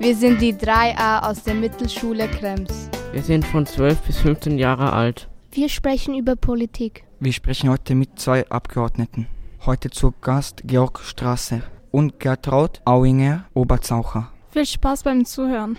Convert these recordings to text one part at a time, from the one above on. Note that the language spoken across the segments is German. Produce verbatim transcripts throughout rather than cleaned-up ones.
Wir sind die drei A aus der Mittelschule Krems. Wir sind von zwölf bis fünfzehn Jahre alt. Wir sprechen über Politik. Wir sprechen heute mit zwei Abgeordneten. Heute zu Gast Georg Strasser und Gertraud Auinger Oberzaucher. Viel Spaß beim Zuhören.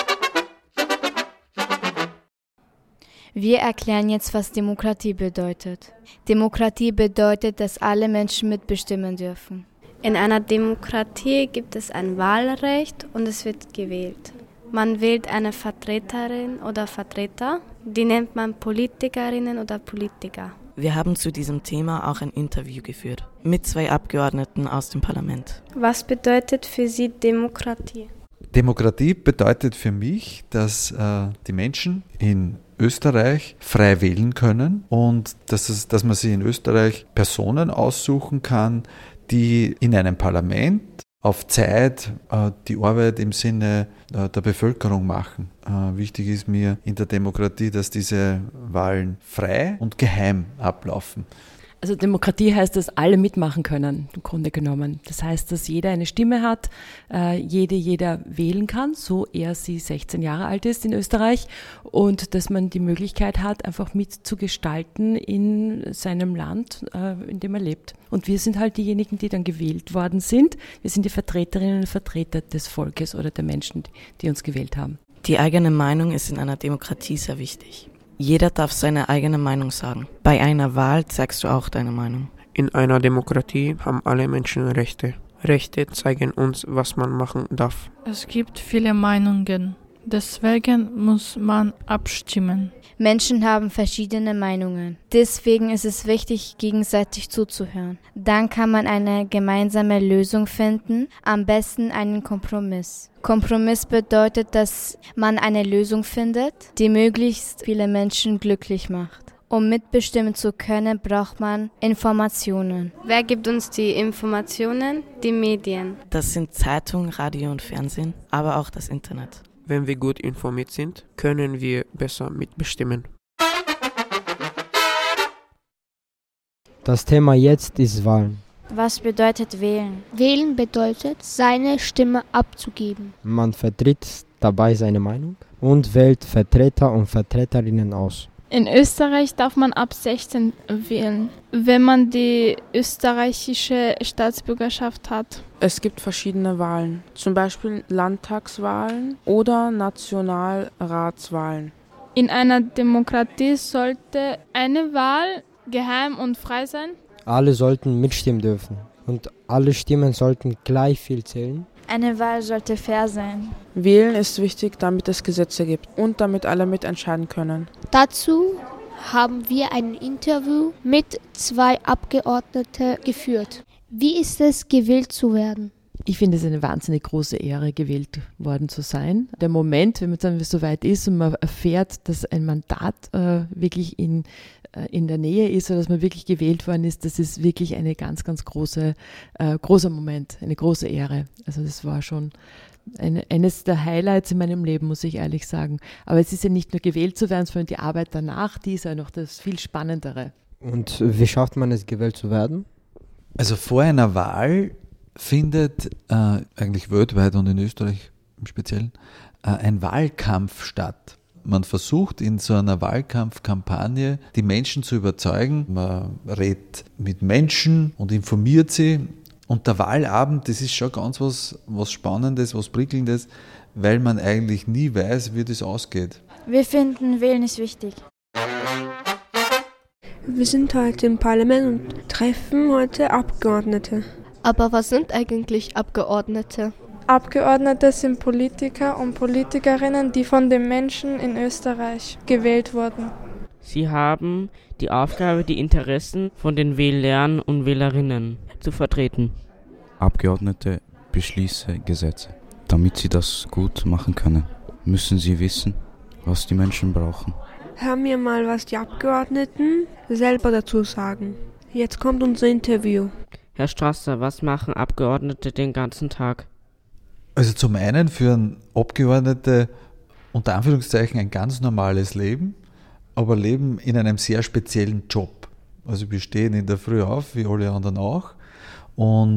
Wir erklären jetzt, was Demokratie bedeutet. Demokratie bedeutet, dass alle Menschen mitbestimmen dürfen. In einer Demokratie gibt es ein Wahlrecht und es wird gewählt. Man wählt eine Vertreterin oder Vertreter, die nennt man Politikerinnen oder Politiker. Wir haben zu diesem Thema auch ein Interview geführt mit zwei Abgeordneten aus dem Parlament. Was bedeutet für Sie Demokratie? Demokratie bedeutet für mich, dass äh, die Menschen in Österreich frei wählen können und dass, es, dass man sich in Österreich Personen aussuchen kann, die in einem Parlament auf Zeit äh, die Arbeit im Sinne äh, der Bevölkerung machen. Äh, wichtig ist mir in der Demokratie, dass diese Wahlen frei und geheim ablaufen. Also Demokratie heißt, dass alle mitmachen können, im Grunde genommen. Das heißt, dass jeder eine Stimme hat, äh, jede, jeder wählen kann, so er sie sechzehn Jahre alt ist in Österreich, und dass man die Möglichkeit hat, einfach mitzugestalten in seinem Land, äh, in dem er lebt. Und wir sind halt diejenigen, die dann gewählt worden sind. Wir sind die Vertreterinnen und Vertreter des Volkes oder der Menschen, die uns gewählt haben. Die eigene Meinung ist in einer Demokratie sehr wichtig. Jeder darf seine eigene Meinung sagen. Bei einer Wahl zeigst du auch deine Meinung. In einer Demokratie haben alle Menschen Rechte. Rechte zeigen uns, was man machen darf. Es gibt viele Meinungen. Deswegen muss man abstimmen. Menschen haben verschiedene Meinungen. Deswegen ist es wichtig, gegenseitig zuzuhören. Dann kann man eine gemeinsame Lösung finden, am besten einen Kompromiss. Kompromiss bedeutet, dass man eine Lösung findet, die möglichst viele Menschen glücklich macht. Um mitbestimmen zu können, braucht man Informationen. Wer gibt uns die Informationen? Die Medien. Das sind Zeitung, Radio und Fernsehen, aber auch das Internet. Wenn wir gut informiert sind, können wir besser mitbestimmen. Das Thema jetzt ist Wahlen. Was bedeutet wählen? Wählen bedeutet, seine Stimme abzugeben. Man vertritt dabei seine Meinung und wählt Vertreter und Vertreterinnen aus. In Österreich darf man ab sechzehn wählen, wenn man die österreichische Staatsbürgerschaft hat. Es gibt verschiedene Wahlen, zum Beispiel Landtagswahlen oder Nationalratswahlen. In einer Demokratie sollte eine Wahl geheim und frei sein. Alle sollten mitstimmen dürfen und alle Stimmen sollten gleich viel zählen. Eine Wahl sollte fair sein. Wählen ist wichtig, damit es Gesetze gibt und damit alle mitentscheiden können. Dazu haben wir ein Interview mit zwei Abgeordneten geführt. Wie ist es, gewählt zu werden? Ich finde es eine wahnsinnig große Ehre, gewählt worden zu sein. Der Moment, wenn man dann so weit ist und man erfährt, dass ein Mandat äh, wirklich in, äh, in der Nähe ist oder dass man wirklich gewählt worden ist, das ist wirklich eine ganz, ganz große, äh, großer Moment, eine große Ehre. Also das war schon eine, eines der Highlights in meinem Leben, muss ich ehrlich sagen. Aber es ist ja nicht nur gewählt zu werden, sondern die Arbeit danach, die ist ja noch das viel Spannendere. Und wie schafft man es, gewählt zu werden? Also vor einer Wahl findet äh, eigentlich weltweit und in Österreich im Speziellen äh, ein Wahlkampf statt. Man versucht in so einer Wahlkampfkampagne die Menschen zu überzeugen. Man redet mit Menschen und informiert sie. Und der Wahlabend, das ist schon ganz was, was Spannendes, was Prickelndes, weil man eigentlich nie weiß, wie das ausgeht. Wir finden, wählen ist wichtig. Wir sind heute im Parlament und treffen heute Abgeordnete. Aber was sind eigentlich Abgeordnete? Abgeordnete sind Politiker und Politikerinnen, die von den Menschen in Österreich gewählt wurden. Sie haben die Aufgabe, die Interessen von den Wählern und Wählerinnen zu vertreten. Abgeordnete beschließen Gesetze. Damit sie das gut machen können, müssen sie wissen, was die Menschen brauchen. Hören wir mal, was die Abgeordneten selber dazu sagen. Jetzt kommt unser Interview. Herr Strasser, was machen Abgeordnete den ganzen Tag? Also zum einen führen Abgeordnete unter Anführungszeichen ein ganz normales Leben, aber leben in einem sehr speziellen Job. Also wir stehen in der Früh auf, wie alle anderen auch, und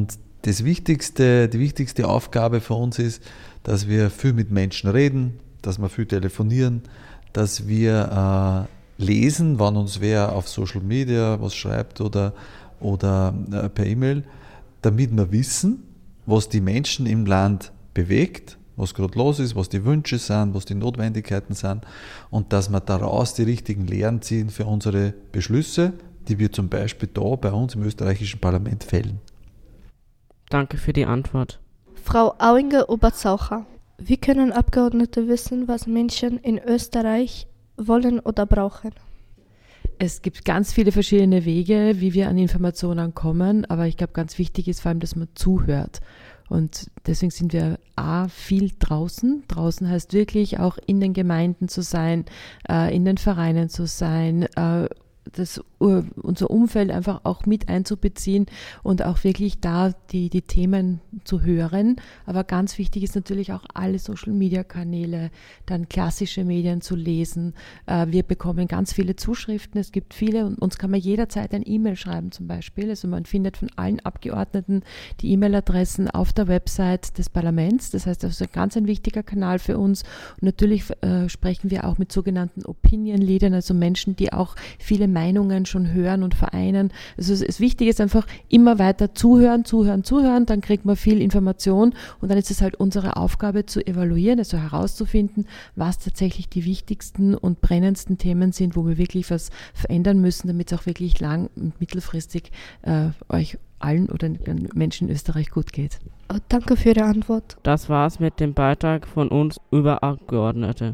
das Wichtigste, die wichtigste Aufgabe für uns ist, dass wir viel mit Menschen reden, dass wir viel telefonieren, dass wir äh, lesen, wann uns wer auf Social Media was schreibt oder, oder äh, per E-Mail, damit wir wissen, was die Menschen im Land bewegt, was gerade los ist, was die Wünsche sind, was die Notwendigkeiten sind und dass wir daraus die richtigen Lehren ziehen für unsere Beschlüsse, die wir zum Beispiel da bei uns im österreichischen Parlament fällen. Danke für die Antwort. Frau Auinger-Oberzaucher, wie können Abgeordnete wissen, was Menschen in Österreich wollen oder brauchen? Es gibt ganz viele verschiedene Wege, wie wir an Informationen kommen, aber ich glaube, ganz wichtig ist vor allem, dass man zuhört. Und deswegen sind wir A, viel draußen. Draußen heißt wirklich auch in den Gemeinden zu sein, äh, in den Vereinen zu sein, äh, das, uh, unser Umfeld einfach auch mit einzubeziehen und auch wirklich da die, die Themen zu hören. Aber ganz wichtig ist natürlich auch alle Social-Media-Kanäle, dann klassische Medien zu lesen. Uh, wir bekommen ganz viele Zuschriften, es gibt viele und uns kann man jederzeit ein E-Mail schreiben zum Beispiel. Also man findet von allen Abgeordneten die E-Mail-Adressen auf der Website des Parlaments. Das heißt, das ist ein ganz ein wichtiger Kanal für uns. Und natürlich uh, sprechen wir auch mit sogenannten Opinion-Leadern, also Menschen, die auch viele Meinungen schon hören und vereinen. Also das Wichtige ist einfach immer weiter zuhören, zuhören, zuhören, dann kriegt man viel Information und dann ist es halt unsere Aufgabe zu evaluieren, also herauszufinden, was tatsächlich die wichtigsten und brennendsten Themen sind, wo wir wirklich was verändern müssen, damit es auch wirklich lang- und mittelfristig äh, euch allen oder den Menschen in Österreich gut geht. Oh, danke für Ihre Antwort. Das war's mit dem Beitrag von uns über Abgeordnete.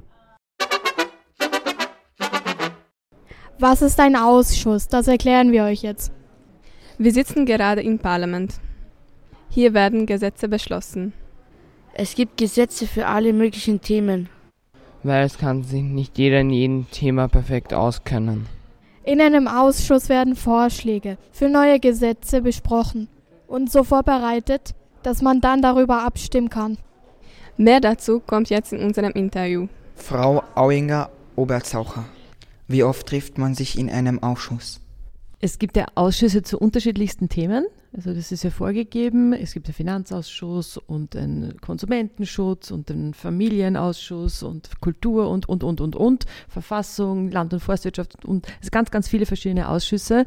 Was ist ein Ausschuss? Das erklären wir euch jetzt. Wir sitzen gerade im Parlament. Hier werden Gesetze beschlossen. Es gibt Gesetze für alle möglichen Themen. Weil es kann sich nicht jeder in jedem Thema perfekt auskennen. In einem Ausschuss werden Vorschläge für neue Gesetze besprochen und so vorbereitet, dass man dann darüber abstimmen kann. Mehr dazu kommt jetzt in unserem Interview. Frau Auinger-Oberzaucher. Wie oft trifft man sich in einem Ausschuss? Es gibt ja Ausschüsse zu unterschiedlichsten Themen. Also das ist ja vorgegeben. Es gibt einen Finanzausschuss und einen Konsumentenschutz und einen Familienausschuss und Kultur und, und, und, und, und. Verfassung, Land- und Forstwirtschaft und es ganz, ganz viele verschiedene Ausschüsse.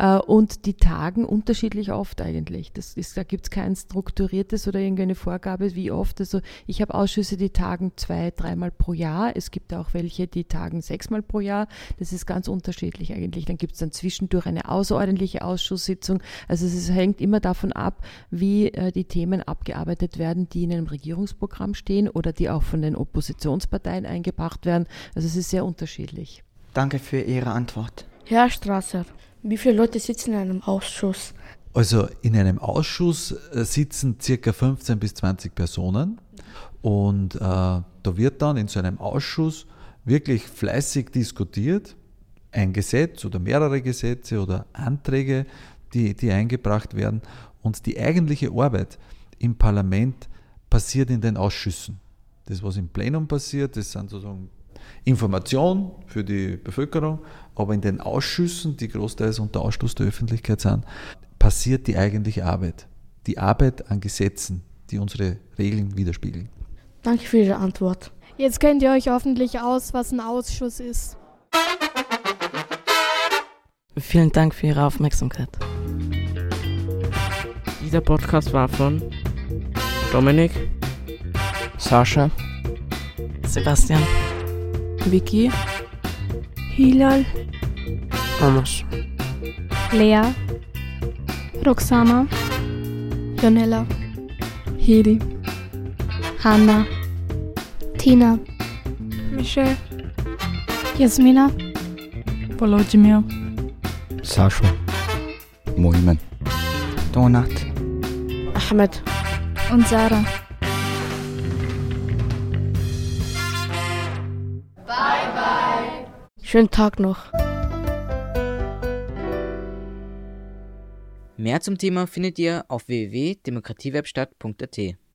Und die tagen unterschiedlich oft eigentlich. Das ist, da gibt es kein strukturiertes oder irgendeine Vorgabe, wie oft. Also ich habe Ausschüsse, die tagen zwei, dreimal pro Jahr. Es gibt auch welche, die tagen sechsmal pro Jahr. Das ist ganz unterschiedlich eigentlich. Dann gibt es dann zwischendurch eine außerordentliche Ausschusssitzung. Also es ist, hängt immer davon ab, wie äh, die Themen abgearbeitet werden, die in einem Regierungsprogramm stehen oder die auch von den Oppositionsparteien eingebracht werden. Also es ist sehr unterschiedlich. Danke für Ihre Antwort. Herr Strasser, wie viele Leute sitzen in einem Ausschuss? Also in einem Ausschuss äh, sitzen circa fünfzehn bis zwanzig Personen und äh, da wird dann in so einem Ausschuss wirklich fleißig diskutiert, ein Gesetz oder mehrere Gesetze oder Anträge, Die, die eingebracht werden. Und die eigentliche Arbeit im Parlament passiert in den Ausschüssen. Das, was im Plenum passiert, das sind sozusagen Informationen für die Bevölkerung, aber in den Ausschüssen, die großteils unter Ausschluss der Öffentlichkeit sind, passiert die eigentliche Arbeit. Die Arbeit an Gesetzen, die unsere Regeln widerspiegeln. Danke für Ihre Antwort. Jetzt kennt ihr euch hoffentlich aus, was ein Ausschuss ist. Vielen Dank für Ihre Aufmerksamkeit. Dieser Podcast war von Dominik, Sascha, Sebastian, Vicky, Hilal, Amos, Lea, Roxana, Jonella, Hedi, Hanna, Tina, Michelle, Jasmina, Volodymyr, Sascha, Mohimen, Donat, Ahmed und Sarah. Bye, bye. Schönen Tag noch. Mehr zum Thema findet ihr auf w w w punkt demokratiewebstadt punkt a t.